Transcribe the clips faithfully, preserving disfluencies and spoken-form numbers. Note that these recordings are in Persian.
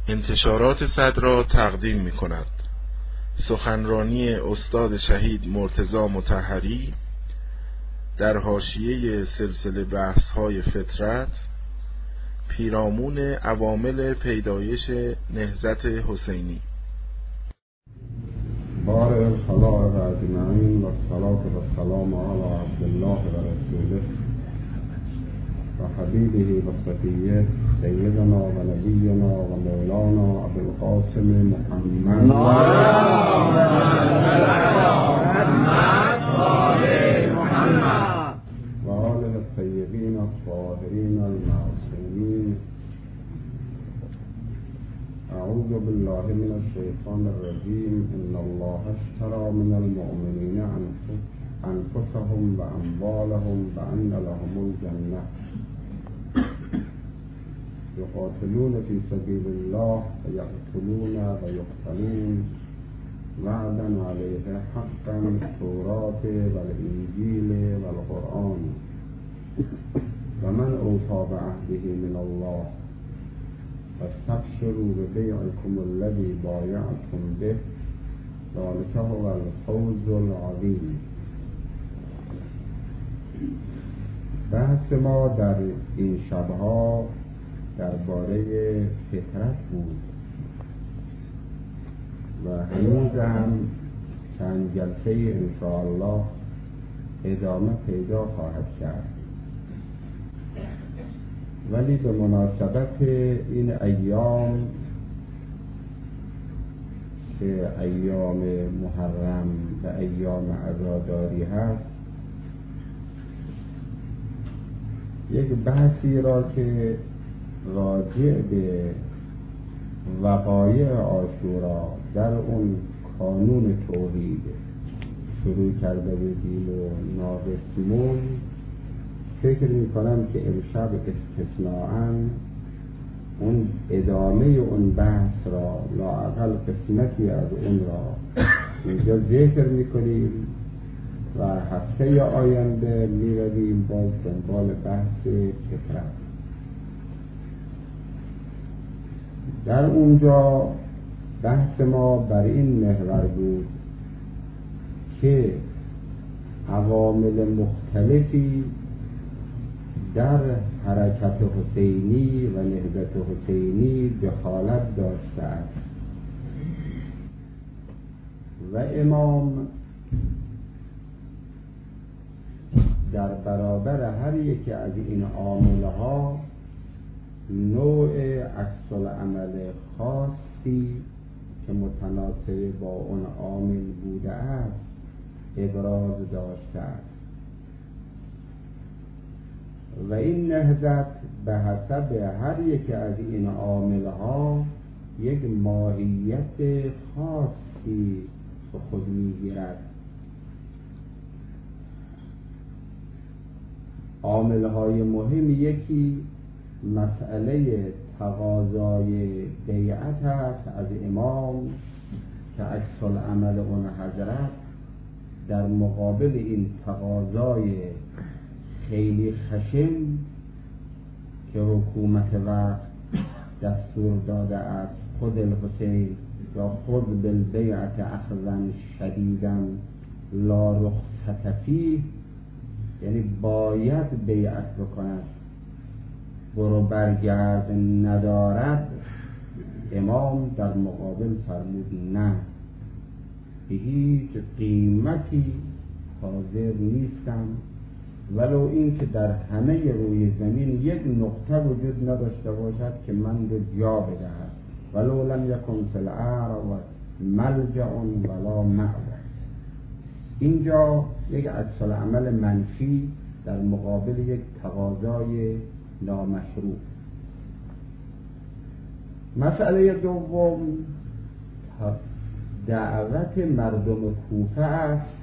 انتشارات صدرا تقدیم می کند سخنرانی استاد شهید مرتضی مطهری در حاشیه سلسله بحث‌های فطرت پیرامون عوامل پیدایش نهضت حسینی. بارئ الخلائق اجمعین و الصلاة و السلام علی عبدالله و رسوله و حبیبه و صفیه سیدنا و نبینا و مولانا ابوالقاسم محمد و آله الطیبین الطاهرین المعصومین. اعوذ بالله من الشیطان الرجیم. ان الله اشتری من المؤمنین انفسهم و اموالهم بان لهم الجنة یقاتلون فی سبیل الله فیقتلون و یقتلون وعدا علیه حقا التوراة و الانجیل و القرآن و من اوفی بعهده من الله فاستبشروا ببیعکم الذی بایعتم به ذلک هو الفوز العظیم. بحث ما در این شبها درباره فطرت بود و هنوز هم چند جلسه انشاءالله ادامه پیدا خواهد کرد، ولی به مناسبت این ایام که ایام محرم و ایام عزاداری هست، یک بحثی را که راجع به وقایع عاشورا در اون کانون توحید شروع کرده بودیم و ناقصمون، فکر می کنم که امشب استثناءً اون ادامه اون بحث را لااقل قسمتی از اون را اینجا ذکر می کنیم و هفته آینده می رویم باز دنبال بحث فطرت. در اونجا بحث ما بر این محور بود که عوامل مختلفی در حرکت حسینی و نهضت حسینی دخالت داشته است و امام در برابر هر یکی از این عاملها نوع عکس العمل خاصی که متناسب با اون عامل بوده است ابراز داشته است و این نهضت به حسب هر یک از این عاملها یک ماهیت خاصی به خود میگیرد. عاملهای مهم یکی مسئله تقاضای بیعت است از امام که عکس العمل اون حضرت در مقابل این تقاضای خیلی خشن که حکومت وقت دستور داده است خود الحسین یا خود بالبیعت اخذا شدیدا لا رخصت فیه، یعنی باید بیعت بکند، برو برگرد ندارد. امام در مقابل فرمود نه، به هیچ قیمتی حاضر نیستم ولو این که در همه روی زمین یک نقطه وجود نداشته باشد که من رو جا بدهد، ولو لم یکن فی الارض ملجأ ولا مأوى. اینجا یک عکس العمل منفی در مقابل یک تقاضای نامشروع. مسئله دوم دعوت مردم کوفه است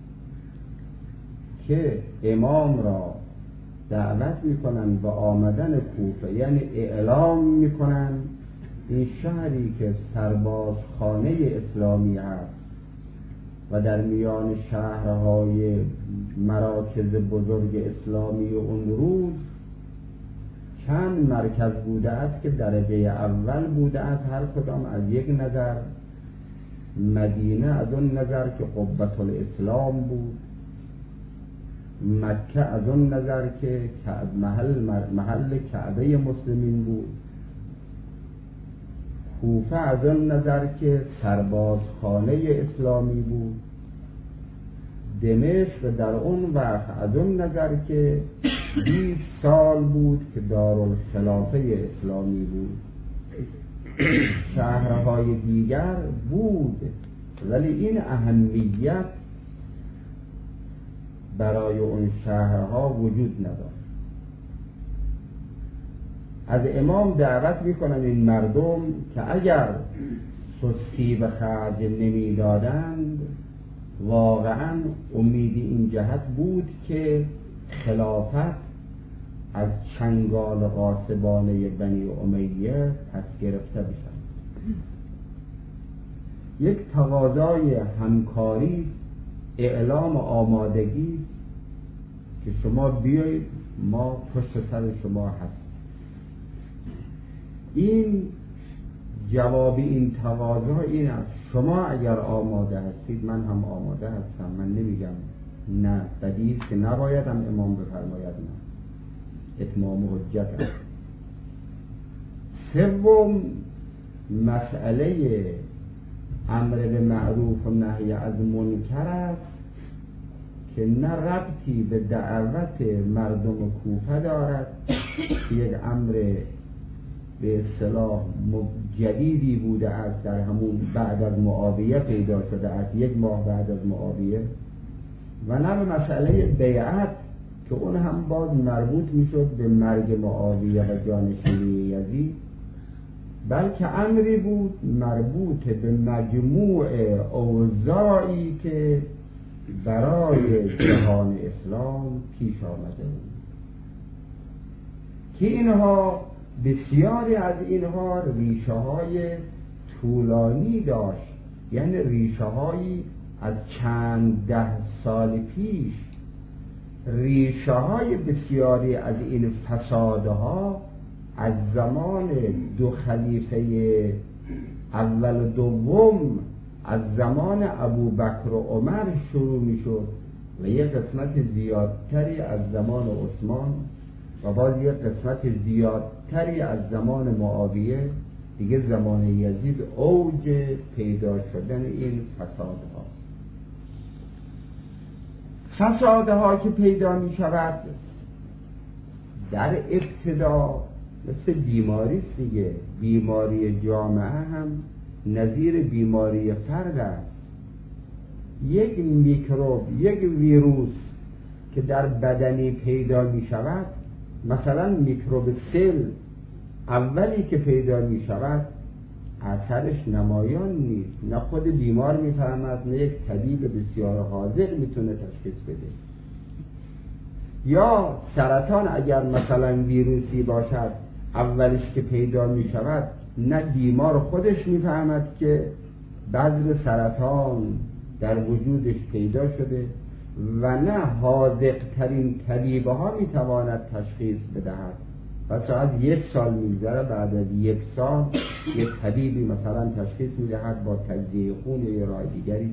که امام را دعوت میکنن به آمدن کوفه، یعنی اعلام میکنن این شهری که سربازخانه اسلامی است و در میان شهرهای مراکز بزرگ اسلامی اون روز چند مرکز بوده است که درجه اول بوده است، هر کدام از یک نظر. مدینه از اون نظر که قبة الاسلام بود، مکه از اون نظر که محل, محل کعبه مسلمین بود، کوفه از اون نظر که سربازخانه اسلامی بود، دمشق در اون وقت از اون نظر که بیست سال بود که دارالخلافه اسلامی بود. شهرهای دیگر بود ولی این اهمیت برای اون شهرها وجود نداشت. از امام دعوت میکنن این مردم که اگر سستی به خرج نمیدادند واقعا امید این جهت بود که خلافت از چنگال غاصبانه بنی امیه پس گرفته بشن. یک تقاضای همکاری، اعلام آمادگی که شما بیایید ما پشت سر شما هستیم. این جواب این تقاضا این است شما اگر آماده هستید من هم آماده هستم. من نمیگم نه، بدیهی که نباید هم امام بفرماید نه، اتمام حجت است. سوم مسئله امر به معروف و نهی از منکر است که نه ربطی به دعوت مردم کوفه دارد که یک امر به اصطلاح جدیدی بوده است، در همون بعد از معاویه پیدا شده است، یک ماه بعد از معاویه، و نه به مسئله بیعت که اون هم باز مربوط میشد به مرگ معاویه و جانشینی یزید، بلکه امری بود مربوط به مجموع اوضاعی که برای جهان اسلام پیش آمده بود که اینها بسیاری از اینها ریشه های طولانی داشت، یعنی ریشه هایی از چند ده سال پیش. ریشه های بسیاری از این فسادها از زمان دو خلیفه اول و دوم، از زمان ابوبکر و عمر شروع می شد و یک قسمت زیادتری از زمان عثمان و باز یک قسمت زیادتری از زمان معاویه. دیگه زمان یزید اوج پیدا شدن این فسادها. فسادها که پیدا می شود در ابتدا مثل بیماری است دیگه. بیماری جامعه هم نظیر بیماری فرد است. یک میکروب، یک ویروس که در بدنی پیدا می شود، مثلا میکروب سل اولی که پیدا می شود اثرش نمایان نیست، نه خود بیمار می فهمد نه یک طبیب بسیار حاذق می تونه تشخیص بده. یا سرطان اگر مثلا ویروسی باشد اولش که پیدا می شود نه بیمار خودش می فهمد که بذر سرطان در وجودش پیدا شده و نه حاذق ترین طبیب ها می تواند تشخیص بدهد. و شاید یک سال میگذره، بعد از یک سال یک طبیبی مثلا تشخیص میدهد با تجزیه خون یا راه دیگری.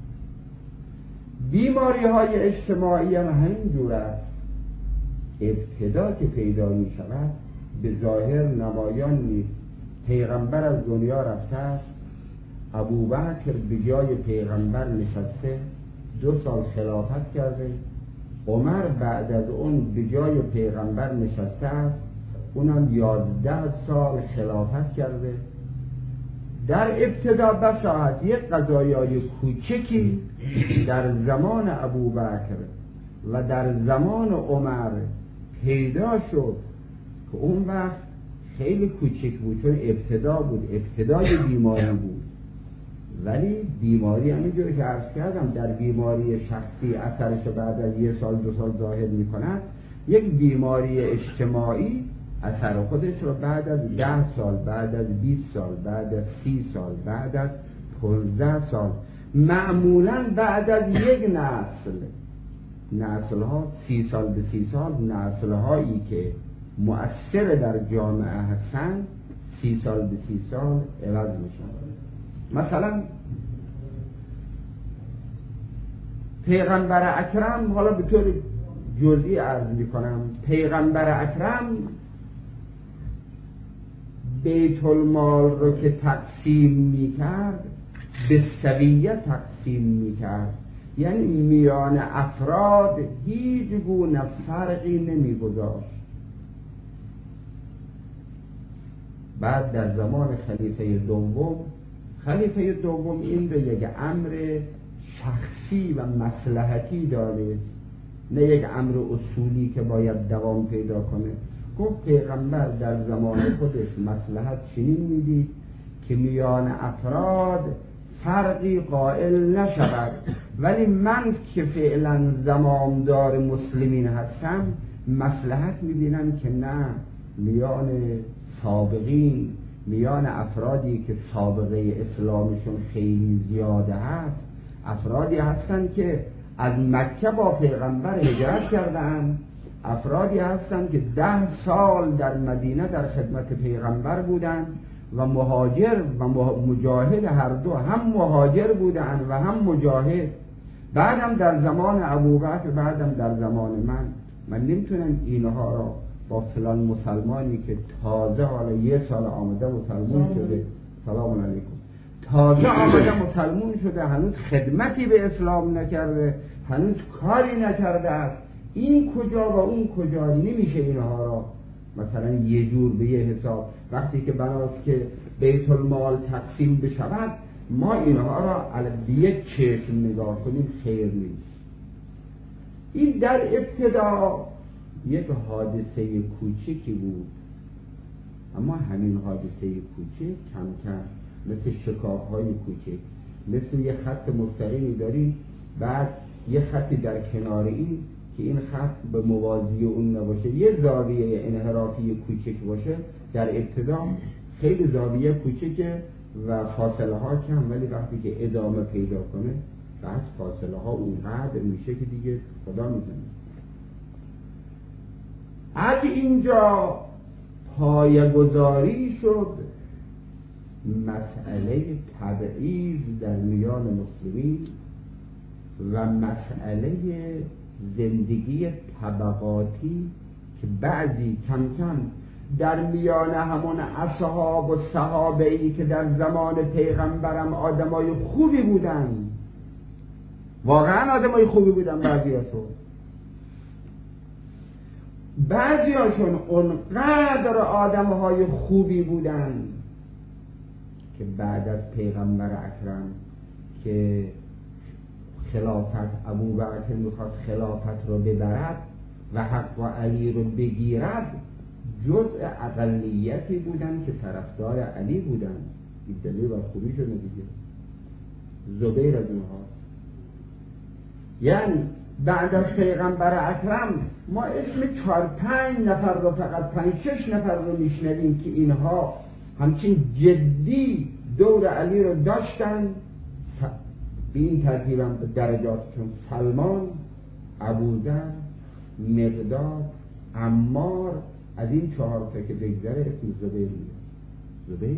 بیماری های اجتماعی هم همین جور است. ابتدا که پیدا می شود به ظاهر نمایان نیست. پیغمبر از دنیا رفته است، ابوبکر به جای پیغمبر نشسته دو سال خلافت کرده، عمر بعد از اون به جای پیغمبر نشسته است، اونم یازده سال خلافت کرده. در ابتدا بساعت یک قضایای کوچکی در زمان ابوبکر و در زمان عمر پیدا شد که اون وقت خیلی کوچک بود چون ابتدا بود، ابتدای بیماری بود. ولی بیماری همینجور که عرض کردم در بیماری شخصی اثرش بعد از یک سال دو سال ظاهر می کند، یک بیماری اجتماعی اثر خودش رو بعد از ده سال، بعد از بیست سال، بعد از سی سال، بعد از پانزده سال، معمولا بعد از یک نسل، نسل ها سی سال به سی سال، نسل هایی که مؤثر در جامعه هستن سی سال به سی سال عوض میشن. مثلا پیغمبر اکرم، حالا به طور جزئی عرض میکنم، پیغمبر اکرم بیت المال رو که تقسیم میکرد به سویه تقسیم میکرد، یعنی میان افراد هیچ گونه فرقی نمیگذاشت. بعد در زمان خلیفه دوم، خلیفه دوم این رو یک امر شخصی و مصلحتی داره، نه یک امر اصولی که باید دوام پیدا کنه. گفت پیغمبر در زمان خودش مصلحت چنین میدید که میان افراد فرقی قائل نشود، ولی من که فعلا زمامدار مسلمین هستم مصلحت میبینم که نه، میان سابقین، میان افرادی که سابقه اسلامشون خیلی زیاده هست، افرادی هستن که از مکه با پیغمبر هجرت کردن، افرادی هستن که ده سال در مدینه در خدمت پیغمبر بودن و مهاجر و مجاهد، هر دو هم مهاجر بودن و هم مجاهد. بعدم در زمان ابوبکر، بعدم در زمان من. من نمیتونم اینها را با فلان مسلمانی که تازه حالا یه سال آمده مسلمون شده، سلام علیکم، تازه آمده مسلمون شده، هنوز خدمتی به اسلام نکرده، هنوز کاری نکرده است، این کجا و اون کجا، نمیشه اینها را مثلا یه جور به یه حساب. وقتی که بناست که بیت المال تقسیم بشود، ما اینها را به یک چشم نگاه کنیم خیر نیست. این در ابتدا یک حادثه کوچکی بود، اما همین حادثه کوچک کم کم مثل شکاف‌های کوچک، مثل یه خط مستقیمی داریم، بعد یه خطی در کنار این که این خط به موازی اون نباشه، یه زاویه انحرافی کوچک باشه، در ابتدا خیلی زاویه کوچکه و فاصله ها کم، ولی وقتی که ادامه پیدا کنه بعد فاصله ها اونقدر میشه که دیگه خدا میزنه. از اینجا پایه‌گذاری شد مسئله تبعیض در میان مسلمین و مسئله زندگی طبقاتی که بعضی کم کم در میان همون اصحاب و صحابه‌ای که در زمان پیغمبرم آدمای خوبی بودن، واقعا آدمای خوبی بودن، بعضیاشون بعضیاشون اونقدر آدمهای خوبی بودن که بعد از پیغمبر اکرم که خلافت ابوبکر میخواست خلافت رو ببرد و حق و علی رو بگیرد، جزء اقلیتی بودن که طرفدار علی بودن. این دلیل و خوبی شده دیگه. زبیر از اونها. یعنی بعد از پیغمبر اکرم ما اسم چهار پنج نفر رو، فقط پنج شش نفر رو میشنویم که اینها همچین جدی دور علی رو داشتن. به این ترتیب هم درجاتشون سلمان، ابوذر، مقداد، عمار، از این چهار تا که بگذره اسم زبیر میاد. زبیر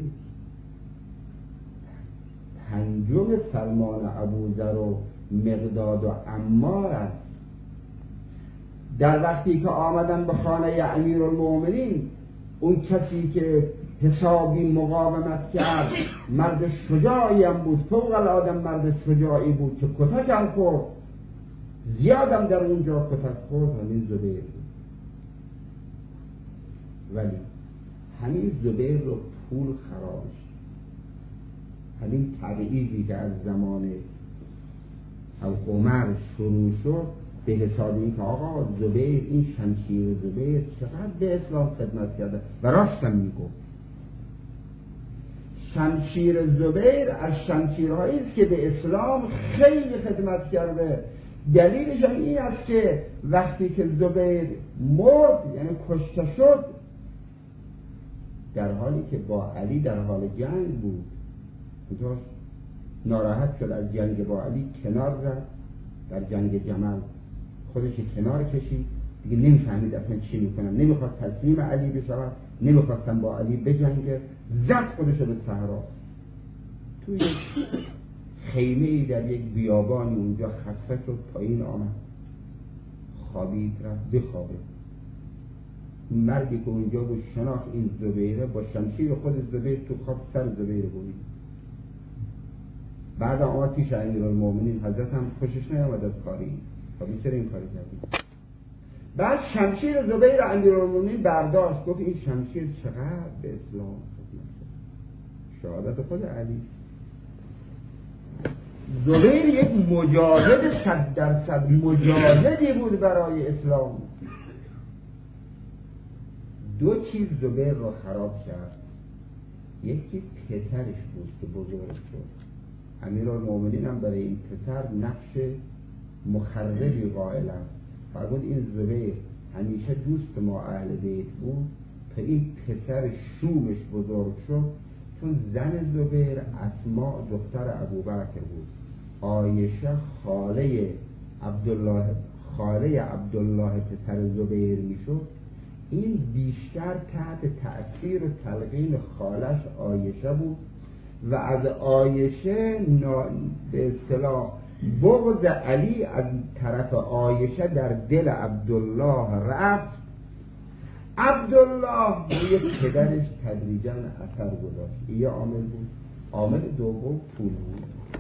پنجم سلمان، ابوذر و مقداد و عمار است. در وقتی که آمدن به خانه امیرالمومنین، اون کسی که حسابی مقاومت کرد مرد شجاعی هم بود، فوق العاده مرد شجاعی بود که کتک هم خورد، زیادم در اونجا کتک خورد، همین زبیر بود. ولی همین زبیر رو پول خرابش، همین تبعیضی که از زمان عمر شروع شد به حساب این که آقا زبیر، این شمشیر زبیر چقدر به اسلام خدمت کرده، و راستم میگفت شمشیر زبیر از شمشیرهایی است که به اسلام خیلی خدمت کرده. دلیلش هم این است که وقتی که زبیر مرد، یعنی کشته شد، در حالی که با علی در حال جنگ بود، اونجا ناراحت شد از جنگ با علی، کنار زد، در جنگ جمل خودش کنار کشید، دیگه نمیفهمید اصلا چی میکنم، نمیخواد تسلیم علی بشود، نمیخواستم با علی بجنگه، زد خودش به صحرا. توی خیمه ای در یک بیابانی اونجا خسته شد، پایین آمد، خوابید، رفت بخوابه. مردی که اونجا بود شناخت این زبیره، با شمشیر خود زبیر تو خواب سر زبیر بودید. بعد آمد پیش امیرالمومنین، حضرت هم خوشش نیامد از کاری، خب چرا این کاری کردی؟ بعد شمشیر زبیر امیرالمومنین برداشت، گفت این شمشیر چقدر به اسلام خدمت کرد. شهادت خود علی. زبیر یک مجاهد صد درصد مجاهدی بود برای اسلام. دو چیز زبیر رو خراب کرد، یکی پسرش بود که بزرگ شد. امیرالمومنین هم برای این پسر نقش مخربی قائل است. فرمود این زبیر همیشه دوست ما اهل بیت بود تا این پسر شومش بزرگ شد، چون زن زبیر اسماء دختر ابوبکر بود، عایشه خاله عبدالله خاله عبدالله پسر زبیر میشد. این بیشتر تحت تأثیر و تلقین خالش عایشه بود و از عایشه به اصطلاح بغض علی از طرف عایشه در دل عبدالله رفت. عبدالله روی پدرش تدریجا اثر گذاشت. یه عامل بود. عامل دوم پول بود.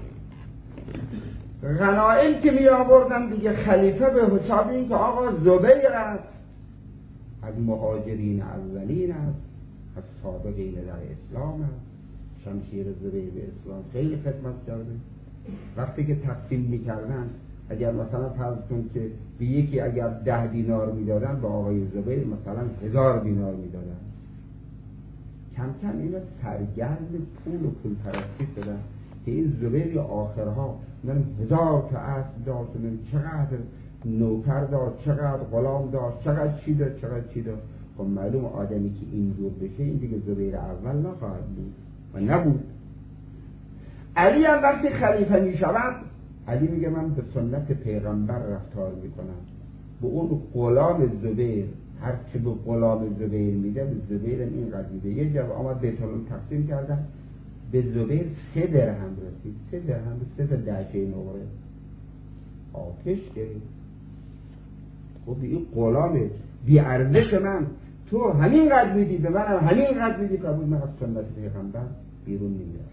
غنایم که می آوردن دیگه خلیفه به حساب این که آقا زبیر است، از مهاجرین اولین است، از سابقین در اسلام است، شمشیر زبیر به اسلام خیلی خدمت کرده. وقتی که تقسیم میکردن اگر مثلا فرض کن که به یکی اگر ده دینار میدادن، به آقای زبیر مثلا هزار دینار میدادن. کم کم اینا سرگرم پول و پول پرستی شدن که این زبیر آخرها من هزار تا اسب داشت، من چقدر نوکر داشت، چقدر غلام داشت، چقدر چی داشت، چقدر چی داشت. خب معلوم آدمی که اینجور بشه این دیگه زبیر اول نخواهد بود و نبود. علی هم وقتی خلیفه می شود، علی میگه من به سنت پیغمبر رفتار میکنم، به اون غلام زبیر هر چه به غلام زبیر میده به زبیر اینقدر میده. یه جب آمد بیت المال تقسیم کردن، به زبیر سه درهم رسید. سه درهم سه تا دهچه نقره. آتش گرفت. خب این غلام بی ارزش من تو همین قدر میدی، به من هم همین قدر میدی، قبول من از سنت پیغمبر بیرون نمیاد.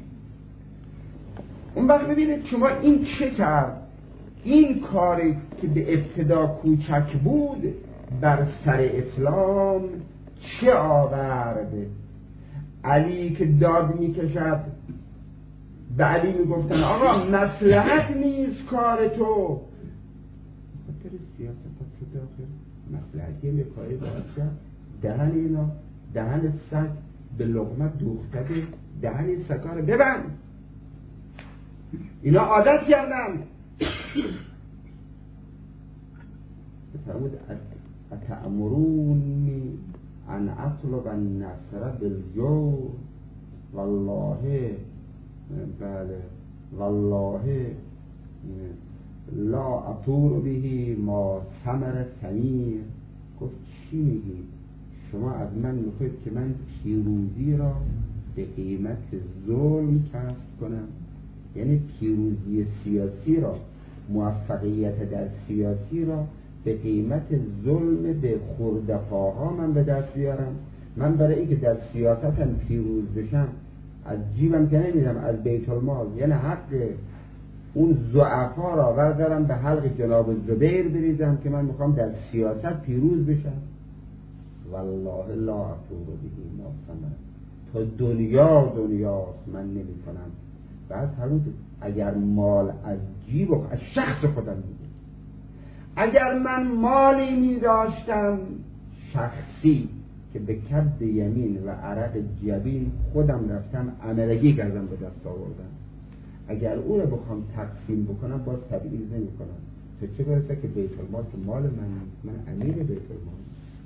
اون وقت ببینید شما این چه کرد؟ این کاری که به ابتدا کوچک بود بر سر اسلام چه آورد؟ علی که داد میکشد، به علی میگفتن آقا مصلحت نیست کار تو، خاطر سیاست تو داخل مصلحتی مکاری باید کرد. دهن اینا دهن سگ به لقمه دوخته، دهن این سگا رو ببند. اینا عادت کردن. فرمود اتأمرونی ان اطلب النصر بالجور والله بله والله لا اطور به ما ثمر ثمیر. گفت چی میگی؟ شما از من میخواید که من پیروزی را به قیمت ظلم کسب کنم؟ یعنی پیروزی سیاسی را، موفقیت در سیاسی را به قیمت ظلم به خردپاها من به دست بیارم؟ من برای اینکه در سیاستم پیروز بشم از جیبم که نمیدم، از بیت المال، یعنی حق اون ضعفا را بردارم به حلق جناب زبیر بریزم که من میخوام در سیاست پیروز بشم؟ والله لا اطور به ما ثمر. تا دنیا دنیاست من نمی کنم. بعد فرمود اگر مال از جیب و از شخص خودم میده، اگر من مالی می داشتم شخصی که به کد یمین و عرق جبین خودم رفتم عملگی کردم به دست آوردم، اگر او رو بخوام تقسیم بکنم باز تبعیض نمی کنم. تو چه برسه که بیت المال که مال من نیست، من امیر بیت المال.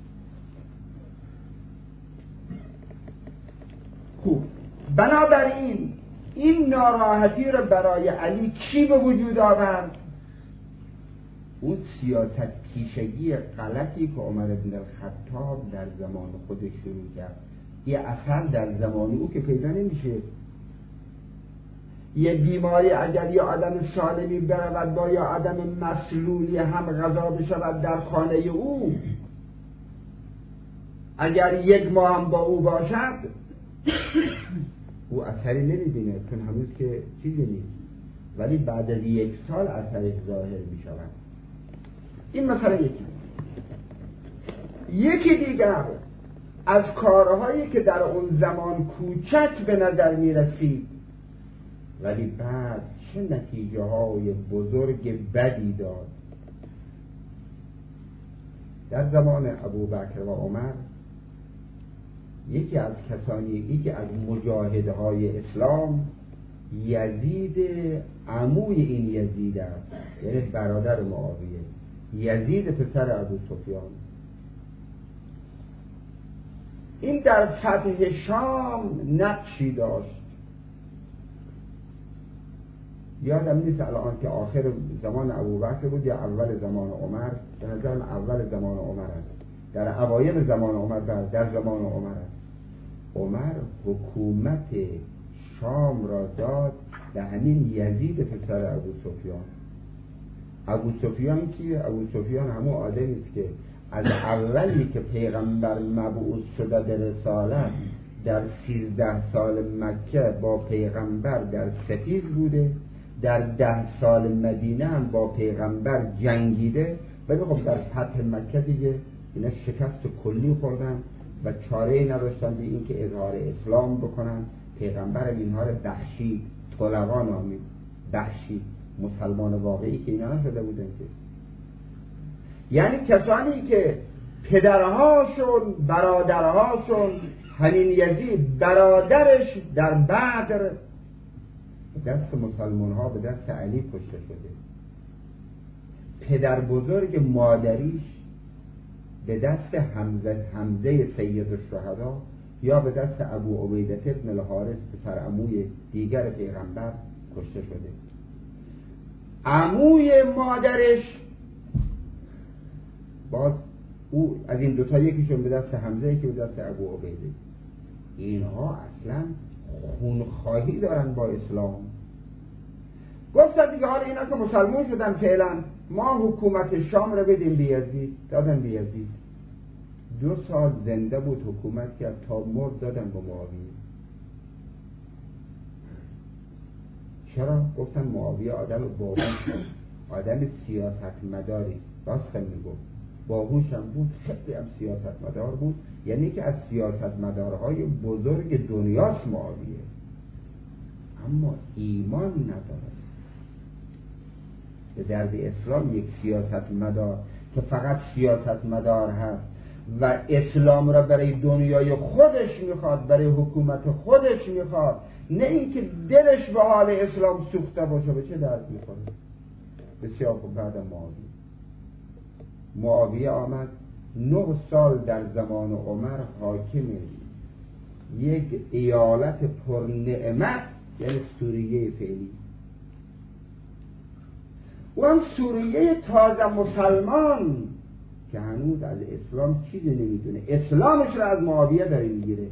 خوب، بنابراین این ناراحتی رو برای علی کی به وجود آورد؟ اون سیاست پیشگی غلطی که عمر بن الخطاب در زمان خودش شروع کرد، یه اثر در زمان او که پیدا نمیشه. یه بیماری اگر یه آدم سالمی برود با یه آدم مسلولی هم غذا بشود در خانه او، اگر یک ماه هم با او باشد او اثری نمیبینه، چون هنوز که چیزی نیست، ولی بعد از یک سال اثرش ظاهر میشود. این مثلا یکی. یکی دیگر از کارهایی که در اون زمان کوچک به نظر میرسید ولی بعد چه نتیجه های بزرگ بدی داد. در زمان ابوبکر و عمر یکی از کسانی، یکی از مجاهدهای اسلام یزید عموی این یزید است، یعنی برادر معاویه، یزید پسر ابو سفیان. این در فتح شام نقشی داشت. یادم نیست الان که آخر زمان ابوبکر بود یا اول زمان عمر. به نظرم اول زمان عمر است، در اوایل زمان عمر، در زمان عمر است. عمر حکومت شام را داد به همین یزید پسر ابو سفیان. ابو سفیان کیه؟ ابو سفیان همون آدمی است که از اولی که پیغمبر مبعوث شده به رسالت در سیزده سال مکه با پیغمبر در ستیز بوده، در ده سال مدینه هم با پیغمبر جنگیده، ولی خب در فتح مکه دیگه اینا شکست کلی خوردن و چاره‌ای نداشتن به این که اظهار اسلام بکنن. پیغمبر اینها رو بخشید، طلقا نامید، بخشید، مسلمان واقعی که اینا نشده بودن که. یعنی کسانی که پدرهاشون، برادرهاشون، همین یزید برادرش در بدر به دست مسلمان ها، به دست علی کشته شده، پدر بزرگ مادریش به دست حمزه, حمزه سید الشهدا یا به دست ابو عبیده ابن الحارث پسر عموی دیگر پیغمبر کشته شده. عموی مادرش باز او از این دوتا یکیشون به دست حمزه، یکی به دست ابو عبیده. اینها اصلا خونخواهی دارن با اسلام. گفتن دیگه حالا اینا که مسلمان شدن فعلا ما حکومت شام رو بدیم به یزید. دادن به یزید. دو سال زنده بود، حکومت کرد، تا مرد دادن به معاویه. چرا؟ گفتن معاویه آدم باهوش، آدم سیاست مداری. راست میگفت، باهوش هم بود، خیلی هم سیاست مدار بود، یعنی که از سیاست مدارهای بزرگ دنیاست معاویه، اما ایمان نداره. به درد اسلام یک سیاست مدار که فقط سیاست مدار هست و اسلام را برای دنیای خودش میخواد، برای حکومت خودش میخواد، نه اینکه دلش به حال اسلام سوخته باشه، به چه درد میخوره؟ بسیار خوب. بعد معاویه معاویه آمد، نه سال در زمان عمر حاکم یک ایالت پرنعمت، یعنی سوریه فعلی. و هم سوریه تازه مسلمان که هنوز از اسلام چیزی نمیدونه، اسلامش را از معاویه داره میگیره.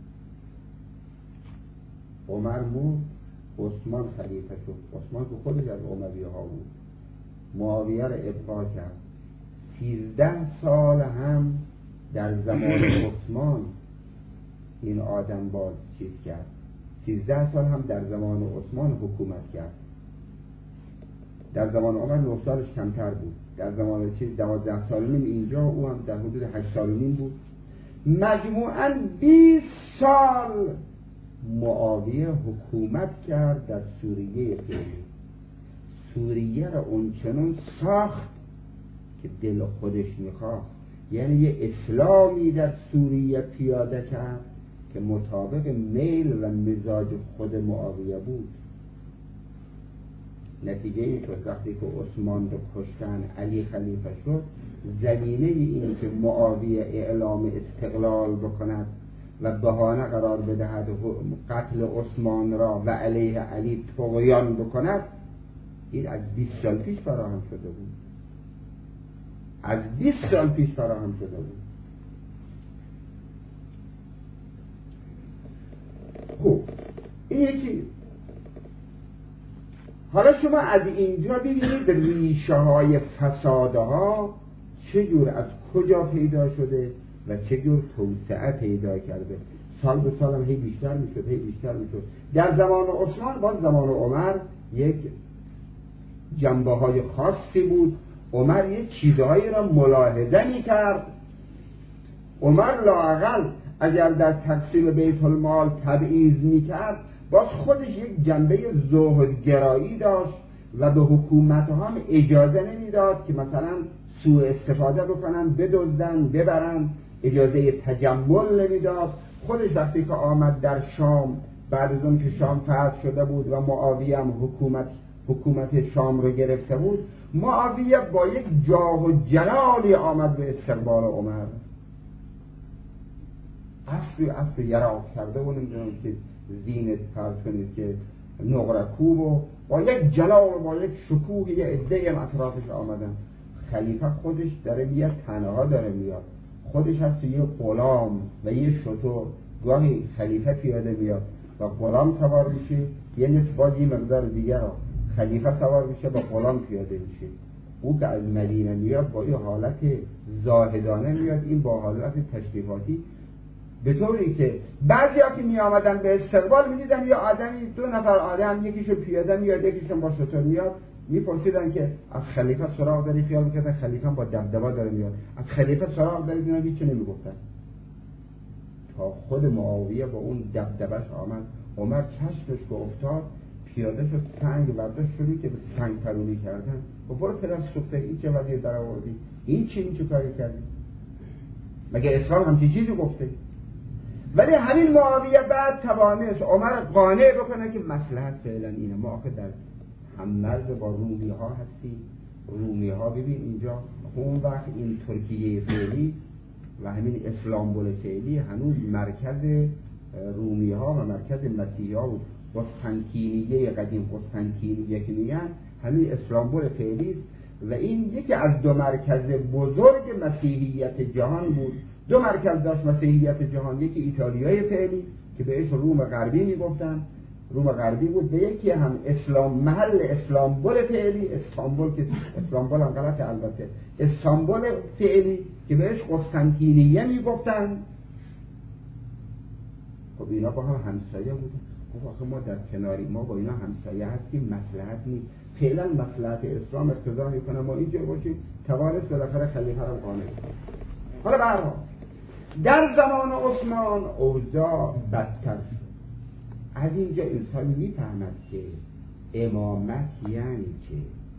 عمر مرد، عثمان خلیفه شد. عثمان که خودش از امویه ها بود، معاویه را ابقا کرد. سیزده سال هم در زمان عثمان این آدم باز چیز کرد، سیزده سال هم در زمان عثمان حکومت کرد. در زمان عمر نه سالش کمتر بود، در زمان چیز دوازده سال نیم اینجا، او هم در حدود هشت سال نیم بود. مجموعاً بیست سال معاویه حکومت کرد در سوریه فعلی. سوریه را اونچنان ساخت که دل خودش میخواست، یعنی یه اسلامی در سوریه پیاده کرد که مطابق میل و مزاج خود معاویه بود. نتیجه این شد وقتی که عثمان رو کشتن، علی خلیفه شد، زمینه این که معاویه اعلام استقلال بکند و بهانه قرار بدهد قتل عثمان را و علیه علی طغیان بکند، این از بیست سال پیش فراهم شده بود. از بیست سال پیش فراهم شده بود. خب این یکی. حالا شما از اینجا ببینید ریشه های فسادها چجور از کجا پیدا شده و چجور توسعه پیدا کرده. سال به سال هم هی بیشتر میشد هی بیشتر میشد. در زمان عثمان با زمان عمر یک جنبه های خاصی بود. عمر یک چیزهایی را ملاحظه میکرد. عمر لااقل اگر در تقسیم بیت المال تبعیض میکرد باز خودش یک جنبه زهدگرایی داشت و به حکومت هم اجازه نمیداد که مثلا سوء استفاده بکنن، بدزدن، ببرن، اجازه تجمل نمیداد. خودش وقتی که آمد در شام بعد از اون که شام فتح شده بود و معاویه هم حکومت حکومت شام رو گرفته بود، معاویه با یک جاه و جلالی آمد به استقبال عمر. اصلی اصلی یراق کرده بود، نمیدونم که زینت فرض کنید که نقرکوب و با یک جلال و با یک شکوه یه عده اطرافش آمدن. خلیفه خودش داره میاد، تنها داره میاد، خودش هست یه غلام و یه شتر. گاهی خلیفه پیاده میاد و غلام سوار میشه، یه نسبت یه مقدار دیگر ها خلیفه سوار میشه و غلام پیاده میشه. او که از مدینه میاد با یه حالت زاهدانه میاد، این با حالت تشریفاتی، به طوری که بعضی ها که می آمدن به استقبال می دیدن یه آدمی، دو نفر آدم، یکیشو پیاده میاد یکیشون با شتر میاد، می پرسیدن که از خلیفه سراغ داری؟ خیال میکردن خلیفه با دبدبه داره میاد. از خلیفه سراغ داری؟ دیدن هیچی نمیگفتن تا خود معاویه با اون دبدبهش آمد. عمر چشمش که افتاد پیاده شد، سنگ برداشت، شروع که به سنگ پرونی کردن. و برو پدر سوخته، این چه وضعیه در آوردی؟ این چی این چه کاری کردی؟ مگه اسلام همچین چیزی گفته؟ ولی همین معاویه بعد توانست عمر قانع بکنه که مصلحت فعلا اینه. ما آخه در هم مرز با رومی ها هستیم. رومی ها ببین اینجا اون وقت این ترکیه فعلی و همین اسلامبول فعلی هنوز مرکز رومی ها و مرکز مسیحی ها بود. قسطنطینیه قدیم، قسطنطینیه که میگن همین اسلامبول فعلی و این یکی از دو مرکز بزرگ مسیحیت جهان بود. دو مرکز داشت مسیحیت جهان، یکی ایتالیای فعلی که بهش روم غربی میگفتن، روم غربی بود، به یکی هم اسلام محل اسلامبول فعلی، استانبول که اسلامبول هم غلطه البته، استانبول فعلی که بهش قسطنطینیه میگفتن. خب اینا با هم همسایه بودن. خب آخه ما در کناری، ما با اینا همسایه هستیم، مصلحت نیست. فعلا مصلحت اسلام اقتضا میکنه ما اینجا باشیم. توانست بالاخره خلیفه رو قانع کنه. حالا برها در زمان عثمان اوضاع بدتر شد. از اینجا انسان میفهمد که امامت یعنی که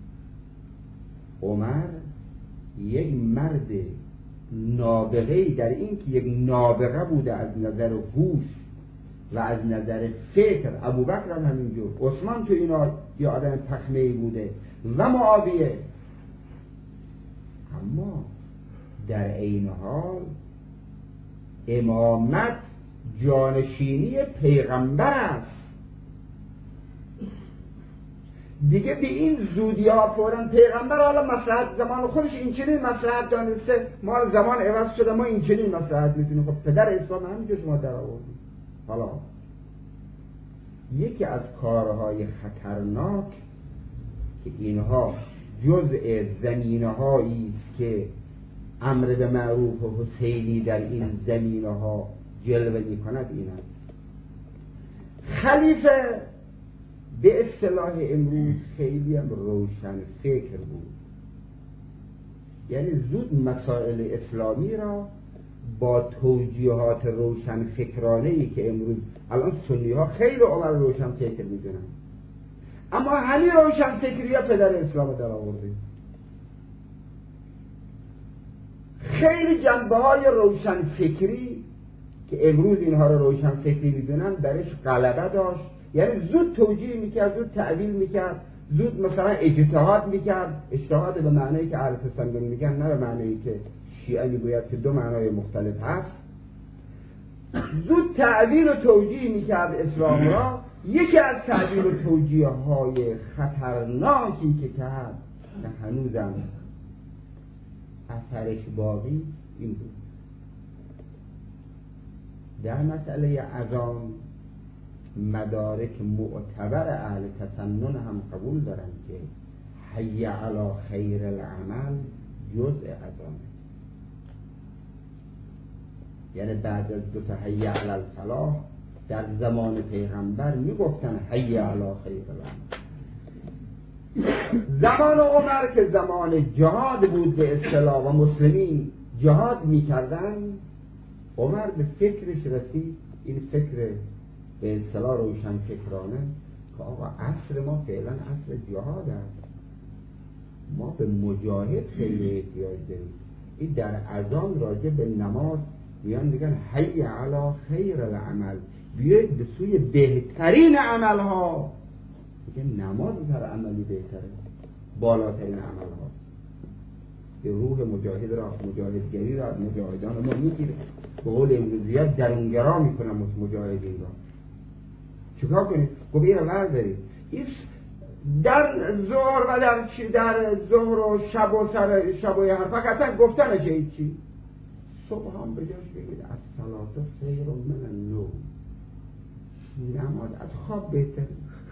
عمر یک مرد نابغه‌ای در این که یک نابغه بوده از نظر هوش و از نظر فکر. ابوبکر هم همینجور، عثمان تو اینا یه آدم پخمه‌ای بوده و معاویه. اما در عین حال امامت جانشینی پیغمبر است. دیگه به این زودی ها فوراً پیغمبر حالا مصلحت زمان خودش این چنین مصلحت دانسته، ما زمان عوض شده، ما این چنین مصلحت میتونیم. خب پدر اسلام همینجا شما در آوردید. حالا یکی از کارهای خطرناک که اینها جزء زمینه هایی است که امر به معروف و حسینی در این زمینه ها جلوه می کند این است. خلیفه به اصطلاح امروز خیلی هم روشن فکر بود، یعنی زود مسائل اسلامی را با توجیهات روشن فکرانه‌ای که امروز الان سنی ها خیلی عمر روشن فکر می دونن، اما همین روشن فکری ها پدر اسلام در آورده. خیلی جنبه های روشن فکری که امروز اینها رو روشن فکری میدونن درش غلبه داشت، یعنی زود توجیه میکرد، زود تعبیل میکرد، زود مثلا اجتهاد میکرد. اجتهاد به معنی که اهل تسنن میگن، نه به معنی که شیعه میگوید که دو معنای مختلف هست. زود تعبیر و توجیه میکرد اسلام را. یکی از تعبیر و توجیه های خطرناکی که کرد که هنوزم اثرش باقی این بود. در مسئله اذان مدارک معتبر اهل تسنن هم قبول دارن که حی علی خیر العمل جزء اذانه، یعنی بعد از دو تا حی علی الفلاح در زمان پیغمبر میگفتن حی علی خیر العمل. زمان عمر که زمان جهاد بود به اصطلاح و مسلمین جهاد میکردن، عمر به فکرش رسید، این فکر به اصطلاح روشن فکرانه، که آقا عصر ما فعلا عصر جهاد است، ما به مجاهد خیلی احتیاج داریم. این در اذان راجع به نماز میان میگن حی علی خیر العمل، بیاید به سوی بهترین عمل ها. میگن نماز هر عملی بهتره، بالاترین عمل ها. یه روح مجاهد را، مجاهدگری را مجاهدان ما میگیره، به قول امروزیات درونگرا میکنم مجاهدین را. چیکار کنید؟ گفت این رو بردارید. در ظهر و در چی در ظهر و شب و سر شب و یه حرفا قطعا گفتنش هیچی. صبح هم به جاش بگید الصلاة خیر من النوم، نماز از خواب بهتره.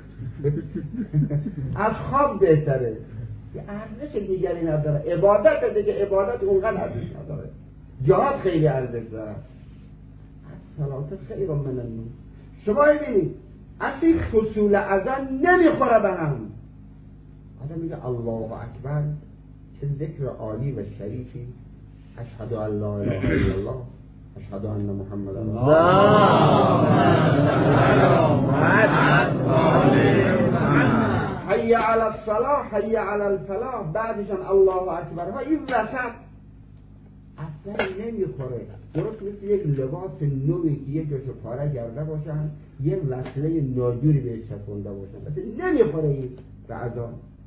از خواب بهتره، یه ارزش دیگری نداره. عبادت دیگه، عبادت اونقدر ارزش نداره. جهاد خیلی ارزش داره. الصلاة خیر من النوم. شما ببینید اصلی فصول اذان نمیخوره به هم. آدم میگه الله اکبر، چه ذکر عالی و شریفی. اشهد ان لا اله الا الله، اشهد ان محمد رسول الله، حی علی الصلاة، حی علی الفلاح، بعدشان الله اکبر ها. این وسط اصلا نمیخوره. درست مثل یک لباس نوی که یه جاشو پاره کرده باشن، یه وصله ناجوری بهش چسبونده باشن، اصلا نمیخوره این به اذان.